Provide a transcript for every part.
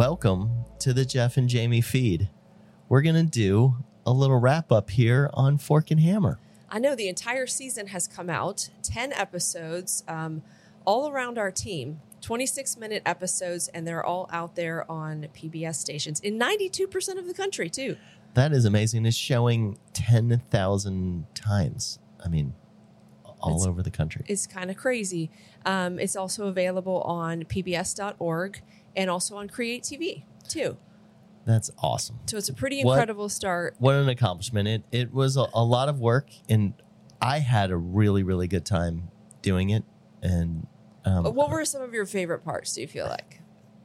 welcome to the Jeff and Jamie feed. We're going to do a little wrap up here on Fork and Hammer. I know the entire season has come out, 10 episodes, all around our team, 26-minute episodes, and they're all out there on PBS stations in 92% of the country, too. That is amazing. It's showing 10,000 times. I mean, all over the country. It's kind of crazy. It's also available on pbs.org and also on Create TV, too. That's awesome. So it's a pretty incredible start. What an accomplishment. It was a lot of work, and I had a really, really good time doing it. And what were some of your favorite parts, do you feel like?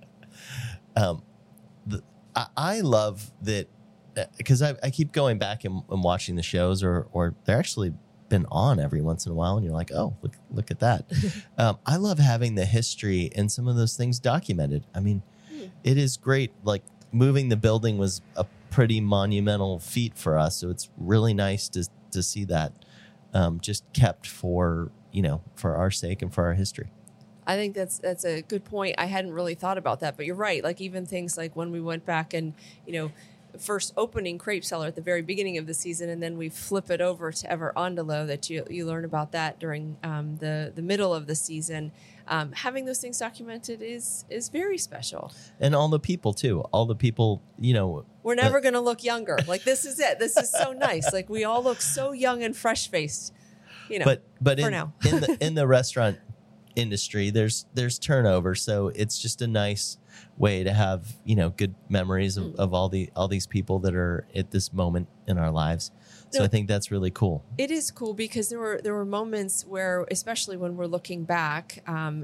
I love that because I keep going back and watching the shows, or they're actually been on every once in a while, and you're like, oh, look at that. I love having the history and some of those things documented. I mean, it is great. Like, moving the building was a pretty monumental feat for us, so it's really nice to see that just kept for our sake and for our history. I think that's a good point. I hadn't really thought about that, but you're right. Like, even things like when we went back and first opening Crepe Cellar at the very beginning of the season, and then we flip it over to Ever Andalo, that you learn about that during the middle of the season. Having those things documented is very special. And all the people too. All the people, we're never going to look younger. Like, this is it. This is so nice. Like, we all look so young and fresh faced. But for now. in the restaurant industry, there's turnover, so it's just a nice way to have good memories of all these people that are at this moment in our lives. So I think that's really cool. It is cool because there were moments where, especially when we're looking back,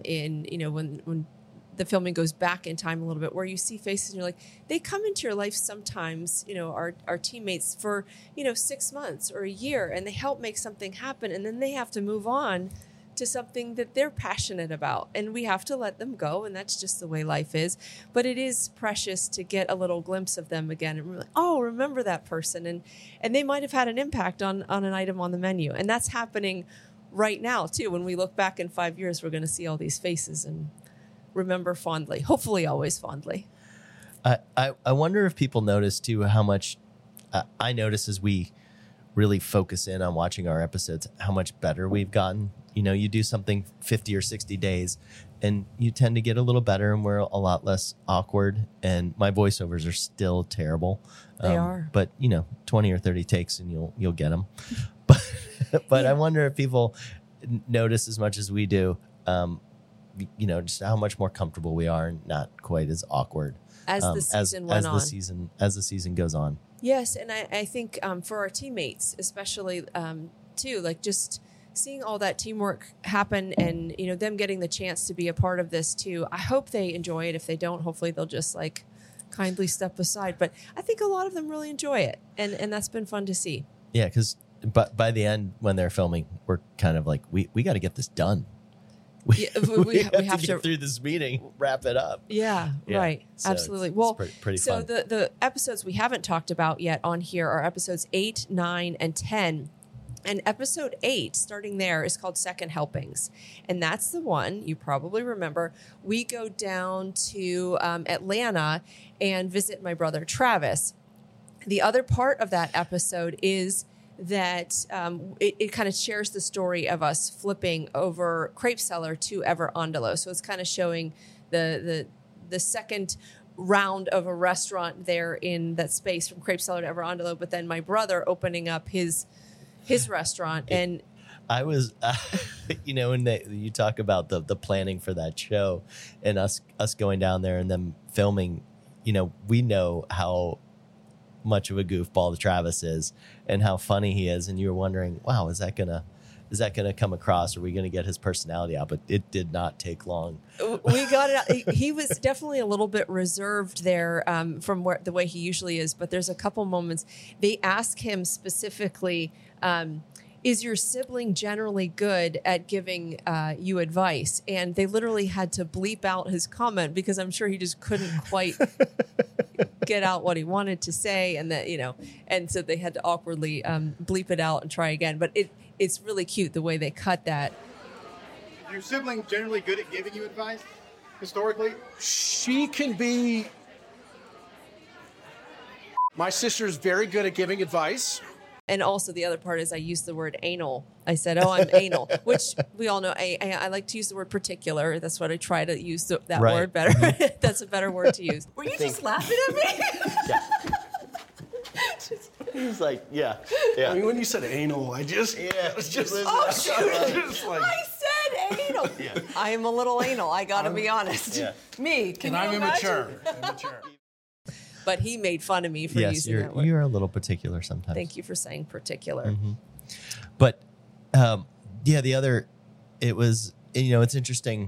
when the filming goes back in time a little bit, where you see faces and you're like, they come into your life sometimes, our teammates for 6 months or a year, and they help make something happen, and then they have to move on to something that they're passionate about, and we have to let them go, and that's just the way life is. But it is precious to get a little glimpse of them again, and we're like, oh, remember that person, and they might have had an impact on an item on the menu, and that's happening right now too. When we look back in 5 years, we're going to see all these faces and remember fondly, hopefully always fondly. I wonder if people notice too how much I notice as we really focus in on watching our episodes, how much better we've gotten. You do something 50 or 60 days and you tend to get a little better, and we're a lot less awkward. And my voiceovers are still terrible. They are. But 20 or 30 takes and you'll get them. But I wonder if people notice as much as we do, just how much more comfortable we are and not quite as awkward as the season went on. As the season goes on. Yes, and I think for our teammates, especially too, like just seeing all that teamwork happen, and them getting the chance to be a part of this too. I hope they enjoy it. If they don't, hopefully they'll just like kindly step aside. But I think a lot of them really enjoy it, and that's been fun to see. Yeah, because by the end when they're filming, we're kind of like we got to get this done. We have to get through this meeting, wrap it up. Yeah. Right. So absolutely. Well, pretty so fun. The episodes we haven't talked about yet on here are episodes 8, 9, and 10. And episode 8, starting there, is called Second Helpings. And that's the one you probably remember. We go down to Atlanta and visit my brother, Travis. The other part of that episode is that it kind of shares the story of us flipping over Crepe Cellar to Ever Andalo. So it's kind of showing the second round of a restaurant there in that space from Crepe Cellar to Ever Andalo, but then my brother opening up his restaurant. And I was, when you talk about the planning for that show and us going down there and them filming, we know how much of a goofball the Travis is and how funny he is. And you were wondering, wow, is that gonna come across? Are we gonna get his personality out? But it did not take long. We got it out. He was definitely a little bit reserved there from the way he usually is. But there's a couple moments. They ask him specifically, is your sibling generally good at giving you advice? And they literally had to bleep out his comment because I'm sure he just couldn't quite get out what he wanted to say. And that, and so they had to awkwardly bleep it out and try again. But it's really cute the way they cut that. Is your sibling generally good at giving you advice historically? She can be My sister's very good at giving advice. And also the other part is I used the word anal. I said, oh, I'm anal, which we all know. I like to use the word particular. That's what I try to use that Right. word better. That's a better word to use. Were you just laughing at me? Yeah. He's like, yeah. I mean, when you said anal, it was just, Oh, shoot. just like, I said anal. Yeah. I am a little anal. I got to be honest. Yeah. Me. Can and you I'm imagine? immature. But he made fun of me for Yes, using that word. you're a little particular sometimes. Thank you for saying particular. But the other, it was, it's interesting.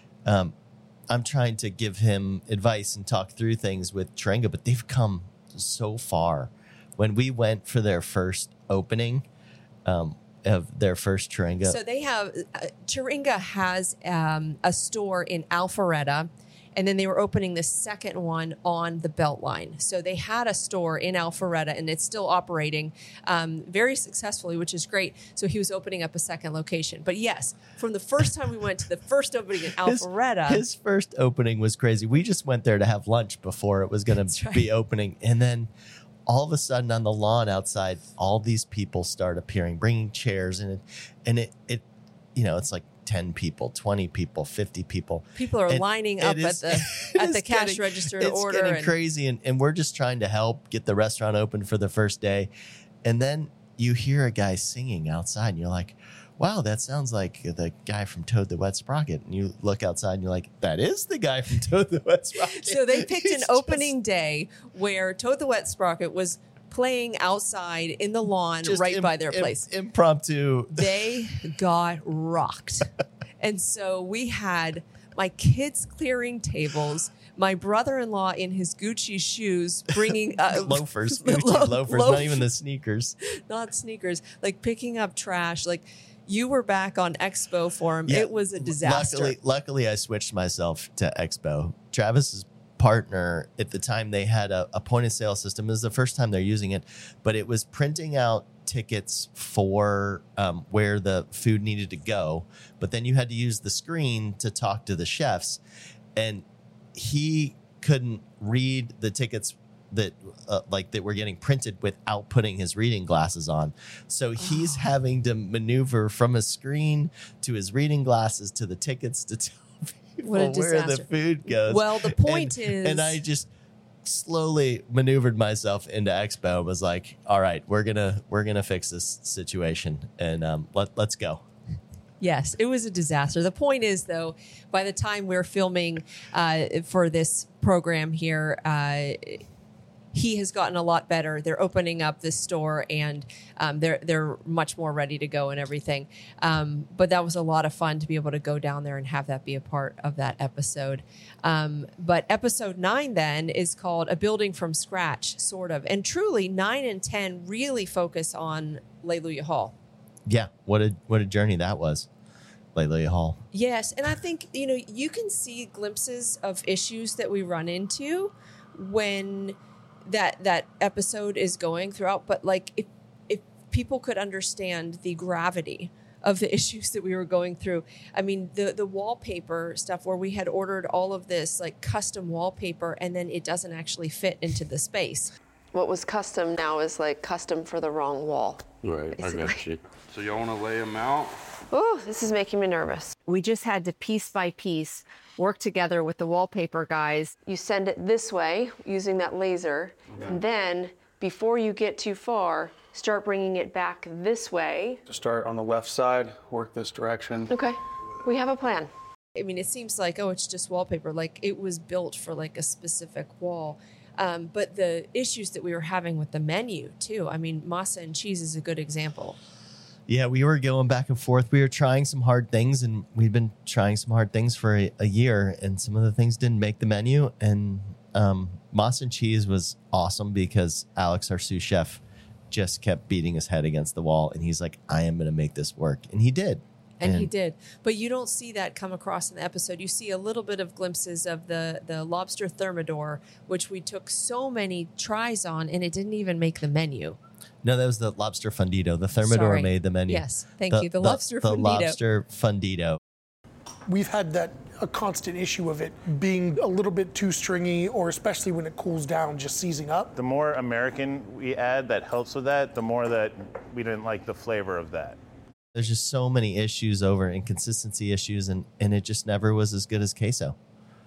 I'm trying to give him advice and talk through things with Taringa, but they've come so far. When we went for their first opening of their first Taringa, So they have, Taringa has a store in Alpharetta, and then they were opening the second one on the Beltline. So they had a store in Alpharetta, and it's still operating very successfully, which is great. So he was opening up a second location. But yes, from the first time we went to the first opening in Alpharetta. his first opening was crazy. We just went there to have lunch before it was going to be opening. And then all of a sudden on the lawn outside, all these people start appearing, bringing chairs. And it it's like 10 people, 20 people, 50 people. People are lining up at the cash register to order. It's getting crazy, and we're just trying to help get the restaurant open for the first day. And then you hear a guy singing outside, and you're like, wow, that sounds like the guy from Toad the Wet Sprocket. And you look outside, and you're like, that is the guy from Toad the Wet Sprocket. So they picked an opening day where Toad the Wet Sprocket was playing outside in the lawn right by their place. Impromptu. They got rocked. And so we had my kids clearing tables, my brother-in-law in his Gucci shoes bringing loafers, Gucci loafers, not even the sneakers. Not sneakers, like picking up trash. Like you were back on Expo for him. Yeah. It was a disaster. Luckily, I switched myself to Expo. Travis's partner at the time, they had a point of sale system. It was the first time they're using it, but it was printing out tickets for where the food needed to go. But then you had to use the screen to talk to the chefs, and he couldn't read the tickets that were getting printed without putting his reading glasses on. So he's having to maneuver from a screen to his reading glasses to the tickets to tell people What a where the disaster. food goes. Well, the point is... And I just slowly maneuvered myself into Expo and was like, all right, we're gonna fix this situation, and let's go. Yes, it was a disaster. The point is, though, by the time we're filming for this program here, he has gotten a lot better. They're opening up this store, and they're much more ready to go and everything. But that was a lot of fun to be able to go down there and have that be a part of that episode. But episode 9 then is called A Building from Scratch, sort of. And truly, 9 and 10 really focus on Leiluyah Hall. Yeah, what a journey that was, Leiluyah Hall. Yes, and I think, you can see glimpses of issues that we run into when that episode is going throughout, but like if people could understand the gravity of the issues that we were going through. I mean, the wallpaper stuff where we had ordered all of this like custom wallpaper, and then it doesn't actually fit into the space. What was custom now is like custom for the wrong wall. Right, I got basically. you. So y'all want to lay them out? Oh, this is making me nervous. We just had to piece by piece work together with the wallpaper guys. You send it this way using that laser. Okay. And then before you get too far, start bringing it back this way. Start on the left side, work this direction. Okay, we have a plan. I mean, it seems like, oh, it's just wallpaper. Like it was built for like a specific wall. But the issues that we were having with the menu too. I mean, masa and cheese is a good example. Yeah, we were going back and forth. We were trying some hard things, and we'd been trying some hard things for a year, and some of the things didn't make the menu. And masa and cheese was awesome because Alex, our sous chef, just kept beating his head against the wall, and he's like, I am going to make this work. And he did. And he did. But you don't see that come across in the episode. You see a little bit of glimpses of the lobster thermidor, which we took so many tries on, and it didn't even make the menu. No, that was the lobster fundito. The thermidor Sorry. made the menu. Yes, thank you. The lobster The fundito. lobster fundito. we've had a constant issue of it being a little bit too stringy, or especially when it cools down, just seizing up. The more American we add that helps with that, the more that we didn't like the flavor of that. There's just so many issues over inconsistency issues, and it just never was as good as queso.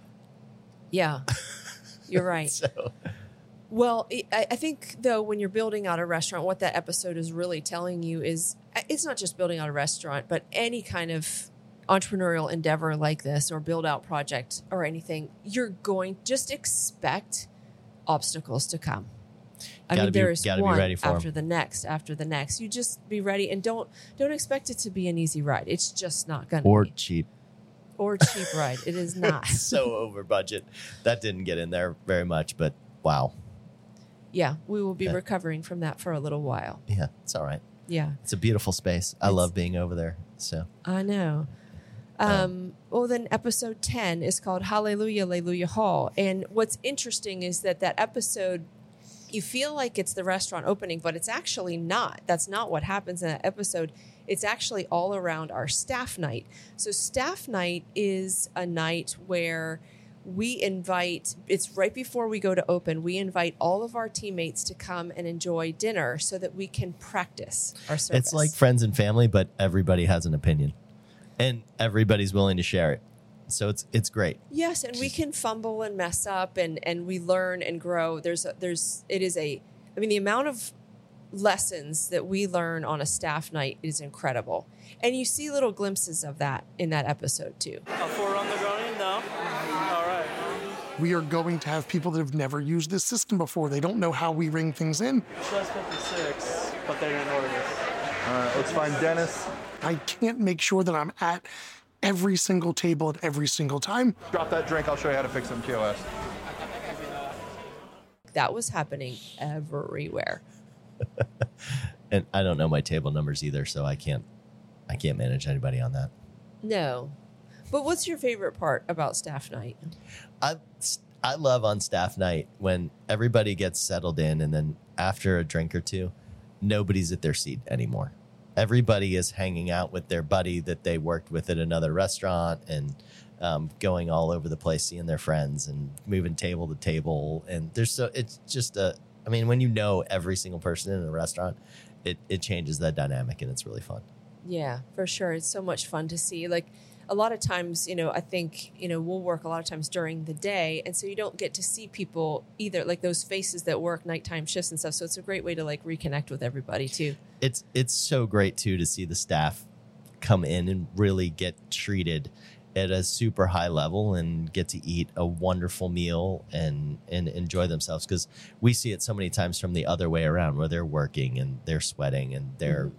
Yeah, you're right. So Well, I think, though, when you're building out a restaurant, what that episode is really telling you is it's not just building out a restaurant, but any kind of entrepreneurial endeavor like this or build out project or anything, you're going just expect obstacles to come. I mean, there is one ready for after the next, after the next. You just be ready, and don't expect it to be an easy ride. It's just not going to or be. cheap. Or cheap ride. It is not. So over budget. That didn't get in there very much, but wow. Yeah, we will be recovering from that for a little while. Yeah, it's all right. Yeah. It's a beautiful space. I love being over there. So I know. Well, then episode 10 is called Hallelujah, Alleluia Hall. And what's interesting is that episode, you feel like it's the restaurant opening, but it's actually not. That's not what happens in that episode. It's actually all around our staff night. So staff night is a night where we invite, it's right before we go to open, we invite all of our teammates to come and enjoy dinner so that we can practice our service. it's like friends and family, but everybody has an opinion. And everybody's willing to share it. So it's great. Yes, and we can fumble and mess up, and we learn and grow. I mean, the amount of lessons that we learn on a staff night is incredible. And you see little glimpses of that in that episode too. A 4 on the groaning? No? All right. We are going to have people that have never used this system before. They don't know how we ring things in. Just 56, but they didn't order this. Let's find Dennis. I can't make sure that I'm at every single table at every single time. Drop that drink. I'll show you how to fix some POS. That was happening everywhere. And I don't know my table numbers either, so I can't manage anybody on that. No. But what's your favorite part about staff night? I love on staff night when everybody gets settled in, and then after a drink or two, nobody's at their seat anymore. Everybody is hanging out with their buddy that they worked with at another restaurant, and going all over the place, seeing their friends and moving table to table. And it's just when you know every single person in a restaurant, it changes that dynamic, and it's really fun. Yeah, for sure. It's so much fun to see. Like, a lot of times, I think, we'll work a lot of times during the day. And so you don't get to see people either, like those faces that work nighttime shifts and stuff. So it's a great way to like reconnect with everybody too. It's so great too to see the staff come in and really get treated at a super high level and get to eat a wonderful meal and enjoy themselves. Because we see it so many times from the other way around, where they're working and they're sweating and they're,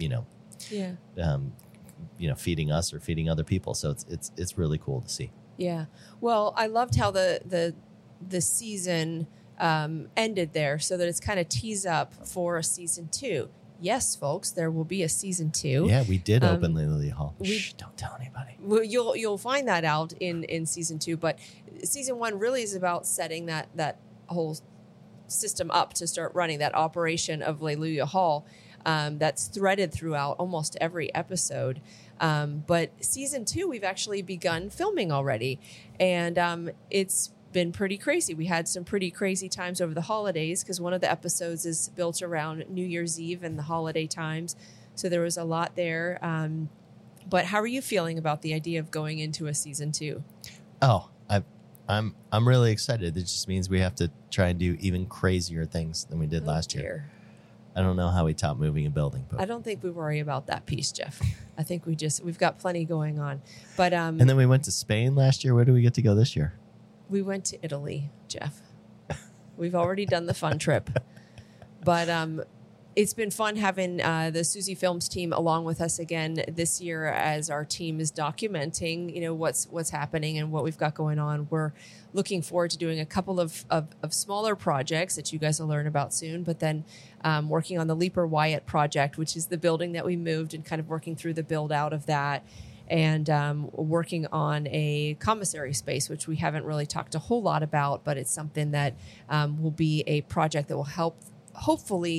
feeding us or feeding other people. So it's really cool to see. Yeah. Well, I loved how the season ended there, so that it's kind of tease up for a season 2. Yes, folks, there will be a season 2. Yeah, we did open Lily Hall. Shh, don't tell anybody. Well, you'll find that out in season 2, but season 1 really is about setting that whole system up to start running that operation of Alleluia Hall. That's threaded throughout almost every episode. But season 2, we've actually begun filming already. And it's been pretty crazy. We had some pretty crazy times over the holidays, because one of the episodes is built around New Year's Eve and the holiday times. So there was a lot there. But how are you feeling about the idea of going into a season 2? Oh, I'm really excited. It just means we have to try and do even crazier things than we did last year. I don't know how we top moving a building, but I don't think we worry about that piece, Jeff. I think we've got plenty going on. But and then we went to Spain last year. Where do we get to go this year? We went to Italy, Jeff. We've already done the fun trip. But it's been fun having the Susie Films team along with us again this year, as our team is documenting, what's happening and what we've got going on. We're looking forward to doing a couple of smaller projects that you guys will learn about soon, but then working on the Leaper Wyatt project, which is the building that we moved, and kind of working through the build out of that, and working on a commissary space, which we haven't really talked a whole lot about, but it's something that will be a project that will help hopefully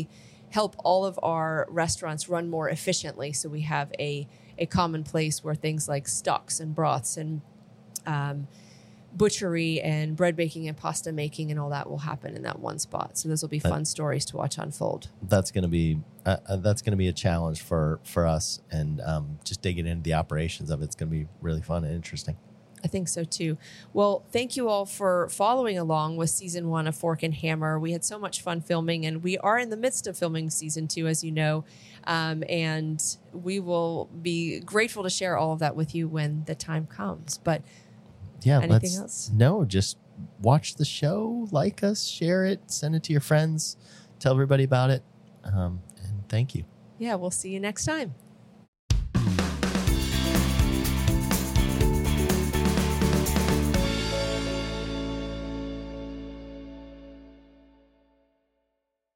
help all of our restaurants run more efficiently. So we have a common place where things like stocks and broths and butchery and bread baking and pasta making and all that will happen in that one spot. So those will be fun stories to watch unfold. That's going to be a challenge for us, and just digging into the operations of it's going to be really fun and interesting. I think so too. Well, thank you all for following along with season 1 of Fork and Hammer. We had so much fun filming, and we are in the midst of filming season 2, as you know. And we will be grateful to share all of that with you when the time comes. But yeah, anything else? No, just watch the show, like us, share it, send it to your friends, tell everybody about it. And thank you. Yeah, we'll see you next time.